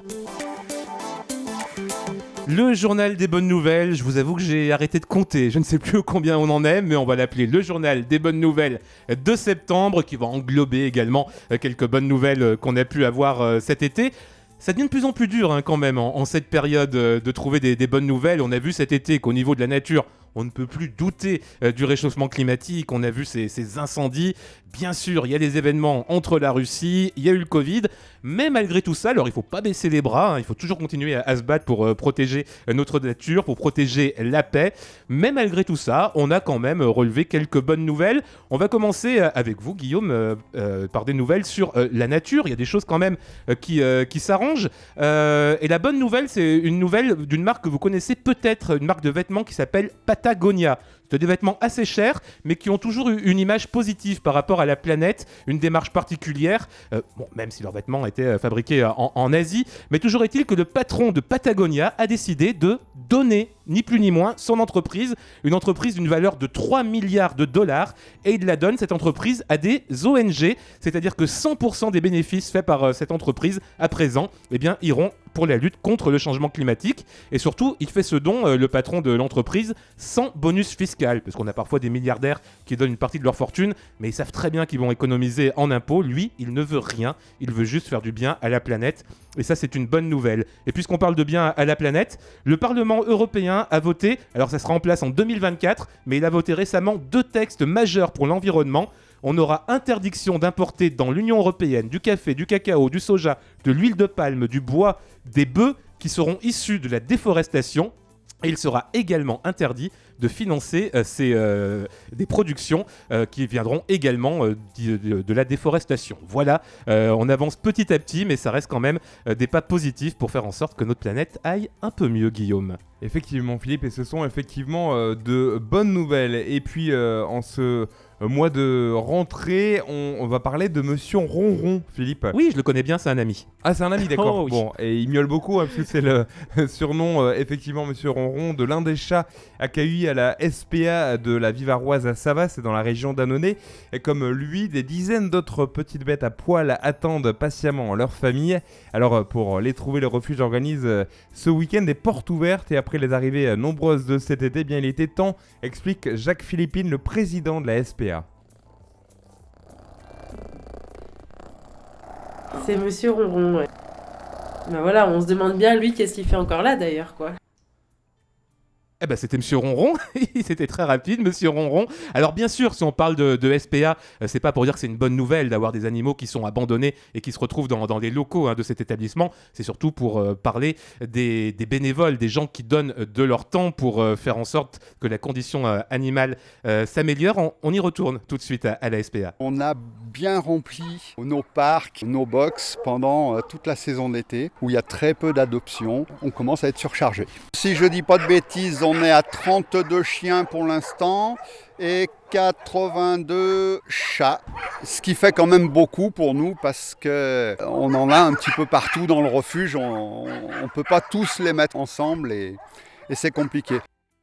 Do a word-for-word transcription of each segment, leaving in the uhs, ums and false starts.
Le journal des bonnes nouvelles, je vous avoue que j'ai arrêté de compter, je ne sais plus combien on en est, mais on va l'appeler le journal des bonnes nouvelles de septembre, qui va englober également quelques bonnes nouvelles qu'on a pu avoir cet été. Ça devient de plus en plus dur hein, quand même en, en cette période de trouver des, des bonnes nouvelles. On a vu cet été qu'au niveau de la nature, on ne peut plus douter euh, du réchauffement climatique. On a vu ces, ces incendies. Bien sûr, il y a des événements entre la Russie, il y a eu le Covid. Mais malgré tout ça, alors il ne faut pas baisser les bras. Hein, il faut toujours continuer à, à se battre pour euh, protéger notre nature, pour protéger la paix. Mais malgré tout ça, on a quand même relevé quelques bonnes nouvelles. On va commencer euh, avec vous, Guillaume, euh, euh, par des nouvelles sur euh, la nature. Il y a des choses quand même euh, qui, euh, qui s'arrangent. Euh, et la bonne nouvelle, c'est une nouvelle d'une marque que vous connaissez peut-être, une marque de vêtements qui s'appelle Patagonia. C'est des vêtements assez chers, mais qui ont toujours eu une image positive par rapport à la planète, une démarche particulière, euh, bon, même si leurs vêtements étaient euh, fabriqués en, en Asie, mais toujours est-il que le patron de Patagonia a décidé de donner, ni plus ni moins, son entreprise, une entreprise d'une valeur de trois milliards de dollars, et il la donne, cette entreprise, à des O N G, c'est-à-dire que cent pour cent des bénéfices faits par euh, cette entreprise, à présent, eh bien, iront pour la lutte contre le changement climatique, et surtout, il fait ce don, euh, le patron de l'entreprise, sans bonus fiscal, parce qu'on a parfois des milliardaires qui donnent une partie de leur fortune, mais ils savent très bien qu'ils vont économiser en impôts. Lui, il ne veut rien, il veut juste faire du bien à la planète, et ça, c'est une bonne nouvelle. Et puisqu'on parle de bien à la planète, le Parlement européen a voté, alors ça sera en place en deux mille vingt-quatre, mais il a voté récemment deux textes majeurs pour l'environnement. On aura interdiction d'importer dans l'Union européenne du café, du cacao, du soja, de l'huile de palme, du bois, des bœufs qui seront issus de la déforestation. Et il sera également interdit de financer euh, ces, euh, des productions euh, qui viendront également euh, de, de, de la déforestation. Voilà, euh, on avance petit à petit, mais ça reste quand même euh, des pas positifs pour faire en sorte que notre planète aille un peu mieux, Guillaume. Effectivement, Philippe, et ce sont effectivement euh, de bonnes nouvelles. Et puis, euh, en ce mois de rentrée, on, on va parler de Monsieur Ronron, Philippe. Oui, je le connais bien, c'est un ami. Ah, c'est un ami, d'accord. Oh, oui. Bon, et il miaule beaucoup, hein, parce que c'est le surnom, euh, effectivement, Monsieur Ronron, de l'un des chats accueillis à la S P A de la Vivaroise à Savas, c'est dans la région d'Annonay. Et comme lui, des dizaines d'autres petites bêtes à poil attendent patiemment leur famille. Alors, pour les trouver, le refuge organise euh, ce week-end des portes ouvertes. Et après les arrivées nombreuses de cet été, eh bien, il était temps, explique Jacques Philippine, le président de la S P A. C'est Monsieur Ronron, ouais. Ben voilà, on se demande bien, lui, qu'est-ce qu'il fait encore là, d'ailleurs, quoi. Eh ben, c'était Monsieur Ronron, c'était très rapide, Monsieur Ronron. Alors bien sûr, si on parle de, de S P A, euh, c'est pas pour dire que c'est une bonne nouvelle d'avoir des animaux qui sont abandonnés et qui se retrouvent dans, dans les locaux hein, de cet établissement. C'est surtout pour euh, parler des, des bénévoles, des gens qui donnent de leur temps pour euh, faire en sorte que la condition euh, animale euh, s'améliore. On, on y retourne tout de suite à, à la S P A. On a bien rempli nos parcs, nos box pendant euh, toute la saison d'été, où il y a très peu d'adoptions. On commence à être surchargé. Si je dis pas de bêtises, on est à trente-deux chiens pour l'instant et quatre-vingt-deux chats, ce qui fait quand même beaucoup pour nous parce qu'on en a un petit peu partout dans le refuge. On ne peut pas tous les mettre ensemble et, et c'est compliqué.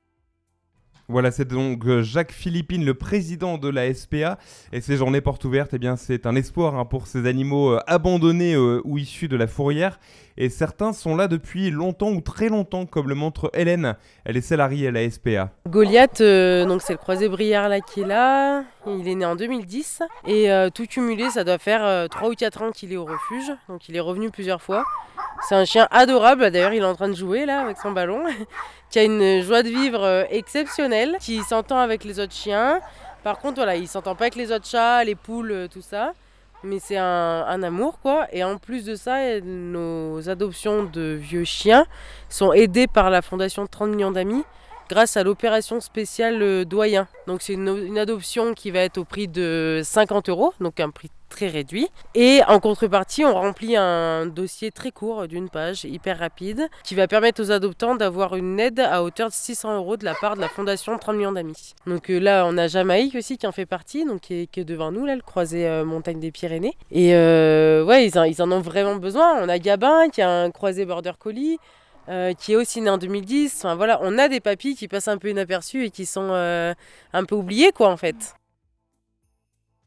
Voilà, c'est donc Jacques Philippine, le président de la S P A. Et ces journées portes ouvertes, eh bien, c'est un espoir hein, pour ces animaux euh, abandonnés euh, ou issus de la fourrière. Et certains sont là depuis longtemps ou très longtemps, comme le montre Hélène. Elle est salariée à la S P A. Goliath, euh, donc c'est le croisé briard là qui est là. Il est né en deux mille dix. Et euh, tout cumulé, ça doit faire euh, trois ou quatre ans qu'il est au refuge. Donc il est revenu plusieurs fois. C'est un chien adorable, d'ailleurs il est en train de jouer là avec son ballon, qui a une joie de vivre euh, exceptionnelle, qui s'entend avec les autres chiens. Par contre, voilà, il s'entend pas avec les autres chats, les poules, euh, tout ça. Mais c'est un, un amour quoi. Et en plus de ça, nos adoptions de vieux chiens sont aidées par la fondation trente millions d'amis grâce à l'opération spéciale Doyen. Donc c'est une, une adoption qui va être au prix de cinquante euros, donc un prix très réduit. Et en contrepartie, on remplit un dossier très court d'une page, hyper rapide, qui va permettre aux adoptants d'avoir une aide à hauteur de six cents euros de la part de la fondation trente millions d'amis. Donc euh, là, on a Jamaïque aussi qui en fait partie, donc qui est, qui est devant nous, là, le croisé euh, montagne des Pyrénées. Et euh, ouais, ils en, ils en ont vraiment besoin. On a Gabin qui a un croisé border collie. Euh, qui est aussi né en deux mille dix. Enfin, voilà, on a des papis qui passent un peu inaperçus et qui sont euh, un peu oubliés quoi en fait.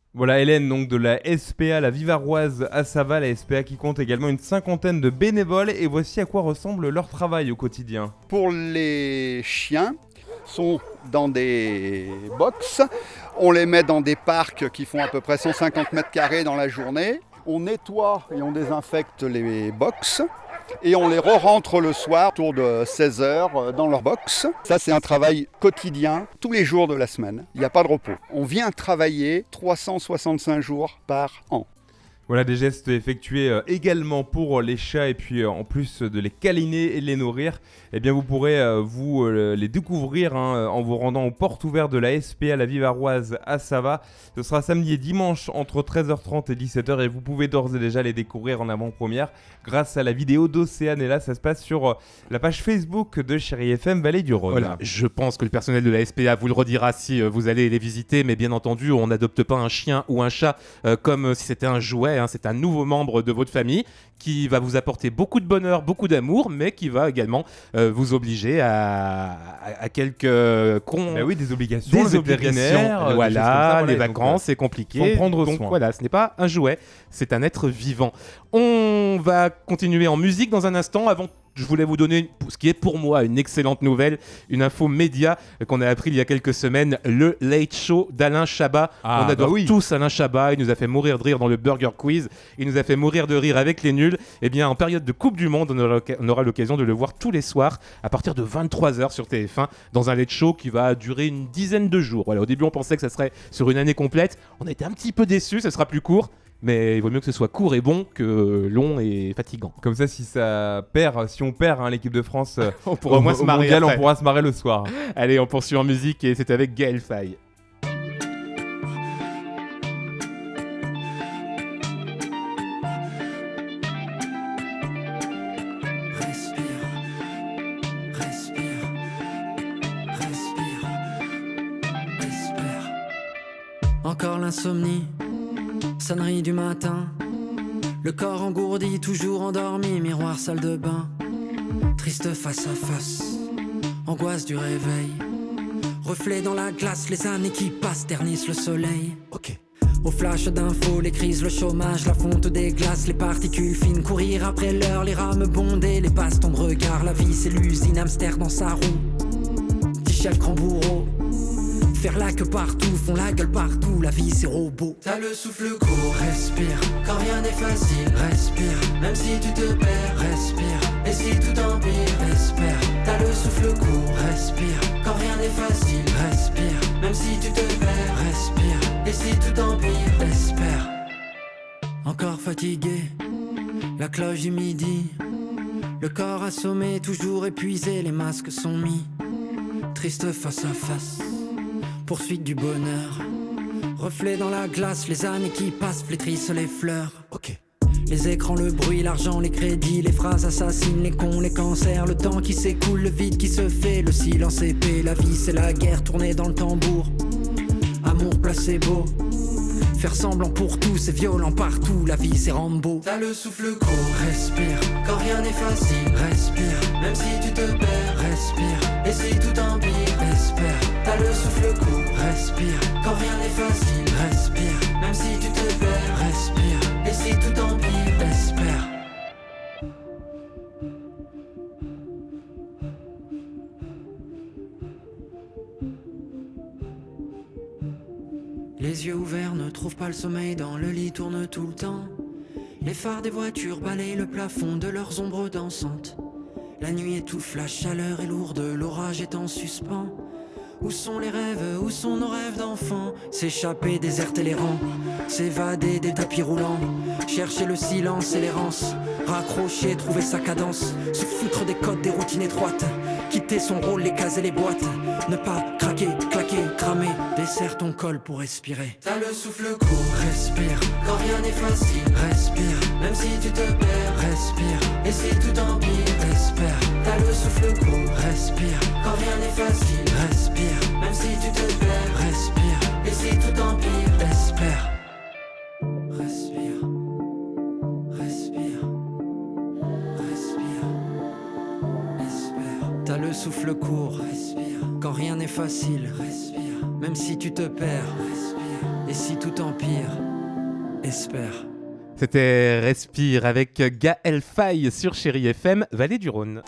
Voilà Hélène, donc de la S P A, la Vivaroise à Sava, la S P A qui compte également une cinquantaine de bénévoles, et voici à quoi ressemble leur travail au quotidien. Pour les chiens, sont dans des box, on les met dans des parcs qui font à peu près cent cinquante mètres carrés dans la journée, on nettoie et on désinfecte les box, et on les re-rentre le soir autour de seize heures dans leur box. Ça, c'est un travail quotidien, tous les jours de la semaine. Il n'y a pas de repos. On vient travailler trois cent soixante-cinq jours par an. Voilà des gestes effectués euh, également pour les chats, et puis euh, en plus de les câliner et de les nourrir, eh bien vous pourrez euh, vous euh, les découvrir hein, en vous rendant aux portes ouvertes de la S P A la Vivaroise à Sava. Ce sera samedi et dimanche entre treize heures trente et dix-sept heures, et vous pouvez d'ores et déjà les découvrir en avant-première grâce à la vidéo d'Océane. Et là ça se passe sur euh, la page Facebook de Chérie F M Vallée du Rhône. Voilà, je pense que le personnel de la S P A vous le redira si euh, vous allez les visiter, mais bien entendu on n'adopte pas un chien ou un chat euh, comme si c'était un jouet. C'est un nouveau membre de votre famille qui va vous apporter beaucoup de bonheur, beaucoup d'amour, mais qui va également euh, vous obliger à, à, à quelques con... bah oui, des obligations, des le obligations. vétérinaire, Voilà, ça, voilà, les donc, vacances, c'est compliqué. faut prendre donc soin. voilà, ce n'est pas un jouet, c'est un être vivant. On va continuer en musique dans un instant. Avant, je voulais vous donner ce qui est pour moi une excellente nouvelle, une info média qu'on a appris il y a quelques semaines, le Late Show d'Alain Chabat. Ah, on adore bah oui. tous Alain Chabat, il nous a fait mourir de rire dans le Burger Quiz, il nous a fait mourir de rire avec les nuls. Et bien en période de Coupe du Monde, on aura, on aura l'occasion de le voir tous les soirs à partir de vingt-trois heures sur T F un dans un Late Show qui va durer une dizaine de jours. Voilà, au début on pensait que ça serait sur une année complète, on a été un petit peu déçus, ça sera plus court. Mais il vaut mieux que ce soit court et bon que long et fatigant. Comme ça, si ça perd, si on perd hein, l'équipe de France euh, On pourra au moins se marrer mondial, après. on pourra se marrer le soir. Allez, on poursuit en musique et c'est avec Gaël Faye. Encore l'insomnie, sonnerie du matin, le corps engourdi, toujours endormi, miroir salle de bain, triste face à face, angoisse du réveil, reflet dans la glace, les années qui passent ternissent le soleil. Ok. Au flash d'infos, les crises, le chômage, la fonte des glaces, les particules fines, courir après l'heure, les rames bondées, les bastons de regard, la vie c'est l'usine, hamster dans sa roue, petit chef grand bourreau. Faire la queue partout, font la gueule partout, la vie c'est robot. T'as le souffle court, respire, quand rien n'est facile, respire, même si tu te perds, respire, et si tout empire, espère. T'as le souffle court, respire, quand rien n'est facile, respire, même si tu te perds, respire, et si tout empire, espère. Encore fatigué, la cloche du midi, le corps assommé, toujours épuisé, les masques sont mis, triste face à face. Poursuite du bonheur, reflet dans la glace, les années qui passent flétrissent les fleurs. Ok. Les écrans, le bruit, l'argent, les crédits, les phrases assassines, les cons, les cancers, le temps qui s'écoule, le vide qui se fait, le silence épais, la vie c'est la guerre tournée dans le tambour. Amour placebo, faire semblant pour tout, c'est violent partout, la vie c'est Rambo. T'as le souffle court, respire, quand rien n'est facile, respire, même si tu te perds, respire, et si tout empire, espère. T'as le souffle court, respire, quand rien n'est facile, respire, même si tu te perds, respire, et si tout empire, espère. Les yeux ouverts ne trouvent pas le sommeil, dans le lit tournent tout le temps. Les phares des voitures balayent le plafond de leurs ombres dansantes. La nuit étouffe, la chaleur est lourde, l'orage est en suspens. Où sont les rêves, où sont nos rêves d'enfants? S'échapper, déserter les rangs, s'évader des tapis roulants, chercher le silence et l'errance, raccrocher, trouver sa cadence, se foutre des codes, des routines étroites, quitter son rôle, les cases et les boîtes, ne pas craquer, claquer, cramer, desserre ton col pour respirer. T'as le souffle court, respire, quand rien n'est facile, respire, même si tu te perds, respire, et si tout empire, espère. T'as le souffle court, respire, quand rien n'est facile, respire, même si tu te perds, respire, et si tout empire, espère. Respire, respire, respire, espère. T'as le souffle court, respire, quand rien n'est facile, respire, même si tu te perds, respire, Et si tout empire, espère. C'était Respire avec Gaël Faye sur Chérie F M, Vallée du Rhône.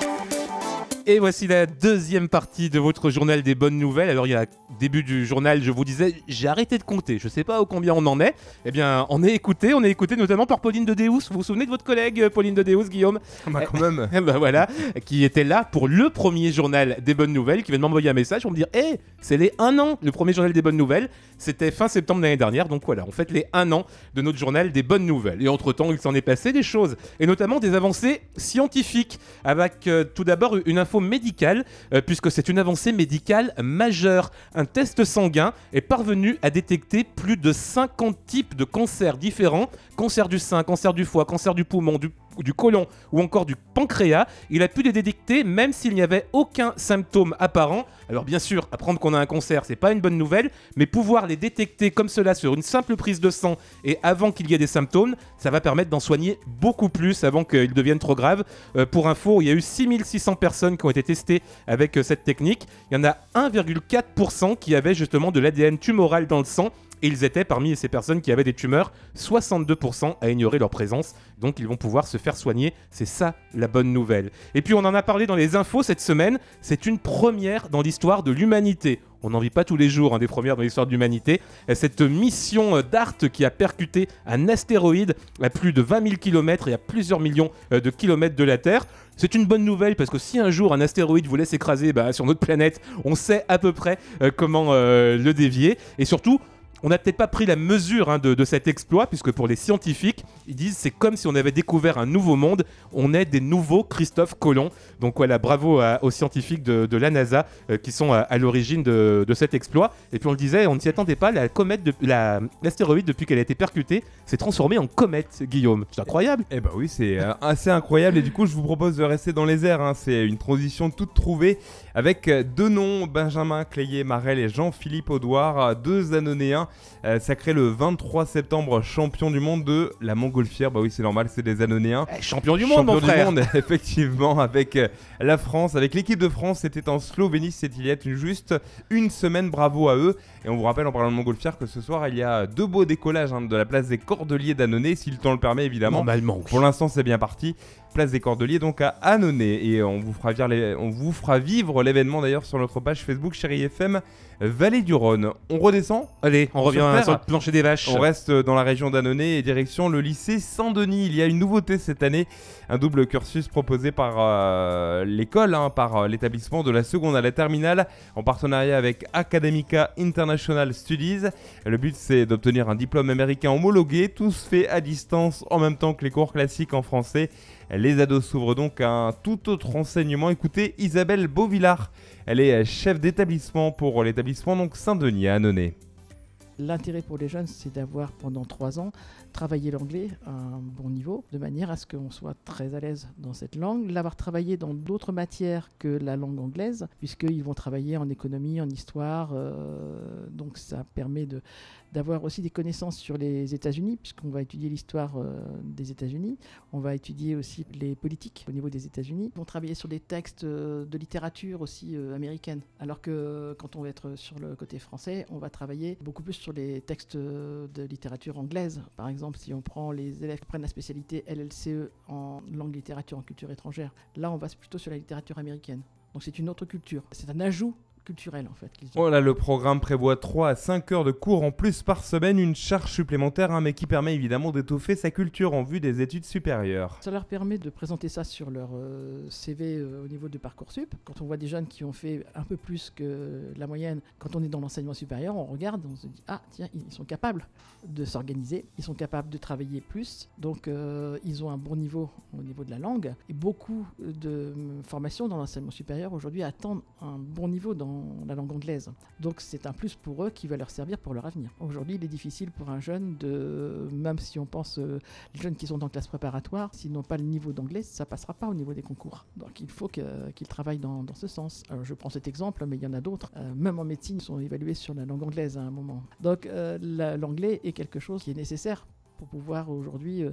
Et voici la deuxième partie de votre journal des bonnes nouvelles. Alors, il y a début du journal, je vous disais, j'ai arrêté de compter. Je ne sais pas au combien on en est. Eh bien, on est écouté, on est écouté notamment par Pauline de Deus. Vous vous souvenez de votre collègue Pauline de Deus, Guillaume ? Bah, quand même. Eh ben voilà, qui était là pour le premier journal des bonnes nouvelles, qui vient de m'envoyer un message pour me dire « Hé, hey, c'est les un an, le premier journal des bonnes nouvelles. » C'était fin septembre de l'année dernière, donc voilà, on fête les un an de notre journal des bonnes nouvelles. Et entre-temps, il s'en est passé des choses, et notamment des avancées scientifiques, avec euh, tout d'abord une info médicale, euh, puisque c'est une avancée médicale majeure. Un test sanguin est parvenu à détecter plus de cinquante types de cancers différents, cancer du sein, cancer du foie, cancer du poumon, du du côlon ou encore du pancréas. Il a pu les détecter même s'il n'y avait aucun symptôme apparent. Alors bien sûr, apprendre qu'on a un cancer, c'est pas une bonne nouvelle, mais pouvoir les détecter comme cela sur une simple prise de sang et avant qu'il y ait des symptômes, ça va permettre d'en soigner beaucoup plus avant qu'ils deviennent trop graves. Euh, pour info, il y a eu six mille six cents personnes qui ont été testées avec euh, cette technique. Il y en a un virgule quatre pour cent qui avaient justement de l'A D N tumoral dans le sang. Et ils étaient parmi ces personnes qui avaient des tumeurs, soixante-deux pour cent à ignorer leur présence. Donc ils vont pouvoir se faire soigner. C'est ça la bonne nouvelle. Et puis on en a parlé dans les infos cette semaine. C'est une première dans l'histoire de l'humanité. On n'en vit pas tous les jours, hein, des premières dans l'histoire de l'humanité. Cette mission d'A R T qui a percuté un astéroïde à plus de vingt mille kilomètres et à plusieurs millions de kilomètres de la Terre. C'est une bonne nouvelle parce que si un jour un astéroïde voulait s'écraser bah, sur notre planète, on sait à peu près euh, comment euh, le dévier. Et surtout, on n'a peut-être pas pris la mesure hein, de, de cet exploit, puisque pour les scientifiques, ils disent c'est comme si on avait découvert un nouveau monde, on est des nouveaux Christophe Colomb. Donc voilà, bravo à, aux scientifiques de, de la NASA euh, qui sont à, à l'origine de, de cet exploit. Et puis on le disait, on ne s'y attendait pas, la comète de, la, l'astéroïde, depuis qu'elle a été percutée, s'est transformée en comète, Guillaume. C'est incroyable. Eh bah oui, c'est euh, assez incroyable. Et du coup, je vous propose de rester dans les airs. Hein. C'est une transition toute trouvée avec euh, deux noms, Benjamin Clayet-Marel et Jean-Philippe Audouard, deux Annonéens. Euh, sacré le vingt-trois septembre champion du monde de la montgolfière. Bah oui, c'est normal, c'est des Annonéens. Eh, champion du monde, champion mon frère. du monde, effectivement, avec euh, la France, avec l'équipe de France. C'était en Slovénie, c'était il y a juste une semaine. Bravo à eux. Et on vous rappelle, en parlant de montgolfière, que ce soir, il y a deux beaux décollages hein, de la place des Cordeliers d'Annonay, si le temps le permet, évidemment. Normalement. Oui. Pour l'instant, c'est bien parti. Place des Cordeliers, donc à Annonay. Et on vous fera vivre, les... on vous fera vivre l'événement d'ailleurs sur notre page Facebook Chérie F M Vallée du Rhône. On redescend. Allez, on revient sur, sur le plancher des vaches. On reste dans la région d'Annonay et direction le lycée Saint-Denis. Il y a une nouveauté cette année, un double cursus proposé par euh, l'école, hein, par euh, l'établissement de la seconde à la terminale, en partenariat avec Academica International Studies. Le but, c'est d'obtenir un diplôme américain homologué, tout se fait à distance en même temps que les cours classiques en français. Les ados s'ouvrent donc à un tout autre enseignement. Écoutez Isabelle Beauvillard, elle est chef d'établissement pour l'établissement donc Saint-Denis à Annonay. L'intérêt pour les jeunes, c'est d'avoir pendant trois ans travaillé l'anglais à un bon niveau, de manière à ce qu'on soit très à l'aise dans cette langue, l'avoir travaillé dans d'autres matières que la langue anglaise, puisqu'ils vont travailler en économie, en histoire, euh, donc ça permet de, d'avoir aussi des connaissances sur les États-Unis, puisqu'on va étudier l'histoire euh, des États-Unis, on va étudier aussi les politiques au niveau des États-Unis, ils vont travailler sur des textes euh, de littérature aussi euh, américaine, alors que quand on va être sur le côté français, on va travailler beaucoup plus sur les textes de littérature anglaise. Par exemple, si on prend les élèves qui prennent la spécialité L L C E en langue, littérature, en culture étrangère, là on va plutôt sur la littérature américaine. Donc c'est une autre culture. C'est un ajout culturel en fait. Voilà, le programme prévoit trois à cinq heures de cours en plus par semaine, une charge supplémentaire, hein, mais qui permet évidemment d'étoffer sa culture en vue des études supérieures. Ça leur permet de présenter ça sur leur euh, C V euh, au niveau de Parcoursup. Quand on voit des jeunes qui ont fait un peu plus que la moyenne, quand on est dans l'enseignement supérieur, on regarde, on se dit ah tiens, ils sont capables de s'organiser, ils sont capables de travailler plus, donc euh, ils ont un bon niveau au niveau de la langue. Et beaucoup de formations dans l'enseignement supérieur aujourd'hui attendent un bon niveau dans la langue anglaise. Donc c'est un plus pour eux qui va leur servir pour leur avenir. Aujourd'hui, il est difficile pour un jeune de, même si on pense euh, les jeunes qui sont en classe préparatoire, s'ils n'ont pas le niveau d'anglais, ça passera pas au niveau des concours. Donc il faut que, qu'ils travaillent dans, dans ce sens. Alors, je prends cet exemple, mais il y en a d'autres. Euh, même en médecine, ils sont évalués sur la langue anglaise à un moment. Donc euh, la, l'anglais est quelque chose qui est nécessaire pour pouvoir aujourd'hui euh,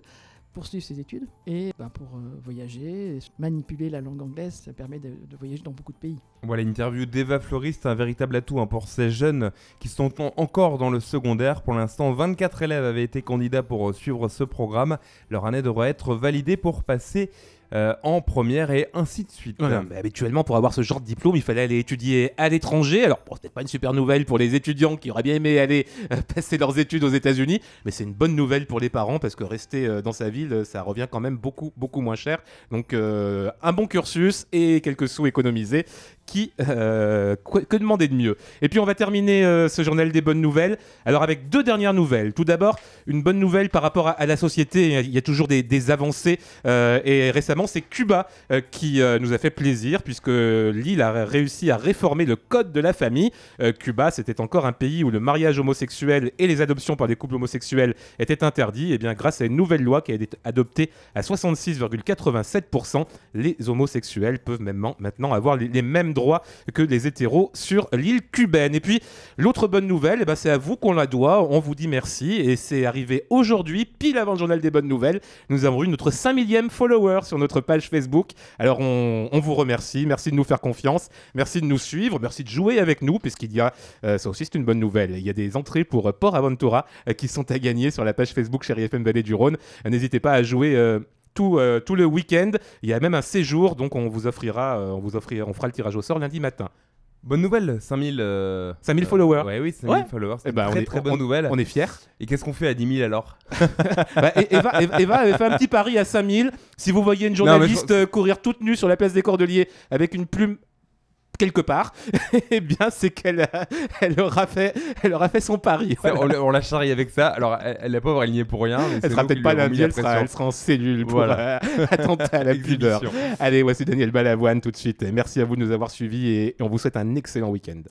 poursuivre ses études et ben, pour euh, voyager, manipuler la langue anglaise, ça permet de, de voyager dans beaucoup de pays. Voilà, l'interview d'Eva Fleury, c'est un véritable atout hein, pour ces jeunes qui sont en- encore dans le secondaire. Pour l'instant, vingt-quatre élèves avaient été candidats pour euh, suivre ce programme. Leur année devrait être validée pour passer euh, en première et ainsi de suite. Voilà, mais habituellement, pour avoir ce genre de diplôme, il fallait aller étudier à l'étranger. Alors, bon, c'était pas une super nouvelle pour les étudiants qui auraient bien aimé aller euh, passer leurs études aux États-Unis, mais c'est une bonne nouvelle pour les parents parce que rester euh, dans sa ville, euh, ça revient quand même beaucoup, beaucoup moins cher. Donc, euh, un bon cursus et quelques sous économisés. Qui, euh, quoi- que demander de mieux? Et puis on va terminer euh, ce journal des bonnes nouvelles. Alors avec deux dernières nouvelles. Tout d'abord, une bonne nouvelle par rapport à, à la société. Il y a toujours des, des avancées. euh, et récemment, c'est Cuba euh, qui euh, nous a fait plaisir puisque l'île a réussi à réformer le code de la famille. Euh, Cuba, c'était encore un pays où le mariage homosexuel et les adoptions par des couples homosexuels étaient interdits. Et bien grâce à une nouvelle loi qui a été adoptée à soixante-six virgule quatre-vingt-sept pour cent, les homosexuels peuvent même maintenant avoir les, les mêmes droits que les hétéros sur l'île cubaine. Et puis, l'autre bonne nouvelle, eh ben, c'est à vous qu'on la doit. On vous dit merci. Et c'est arrivé aujourd'hui, pile avant le journal des bonnes nouvelles. Nous avons eu notre cinq millième follower sur notre page Facebook. Alors, on, on vous remercie. Merci de nous faire confiance. Merci de nous suivre. Merci de jouer avec nous, puisqu'il y a, euh, ça aussi c'est une bonne nouvelle, il y a des entrées pour euh, Port Aventura euh, qui sont à gagner sur la page Facebook Chérie F M Vallée du Rhône. Euh, N'hésitez pas à jouer... euh, Tout, euh, tout le week-end, il y a même un séjour, donc on vous offrira, euh, on vous offrira, on fera le tirage au sort lundi matin. Bonne nouvelle, cinq mille, euh, cinq mille followers. Ouais, oui, cinq mille Ouais. followers. C'est Eh ben, une on très est- très on- bonne nouvelle. On est fiers. Et qu'est-ce qu'on fait à dix mille alors? Bah, et- Eva, Eva- Eva avait fait un petit pari à cinq mille. Si vous voyez une journaliste Non, mais euh, courir toute nue sur la place des Cordeliers avec une plume quelque part, eh bien c'est qu'elle a- elle aura fait, elle aura fait son pari. Ça, Voilà. on, l'a- on la charrie avec ça. Alors, elle, elle est pas aligné pour rien. mais c'est Elle sera nous peut-être qui pas lui avons mis lundi, la elle sera, pression. elle sera en cellule pour Voilà. euh, attenter à la pudeur. Exhibition. Allez, voici Daniel Balavoine tout de suite. Merci à vous de nous avoir suivis et et on vous souhaite un excellent week-end.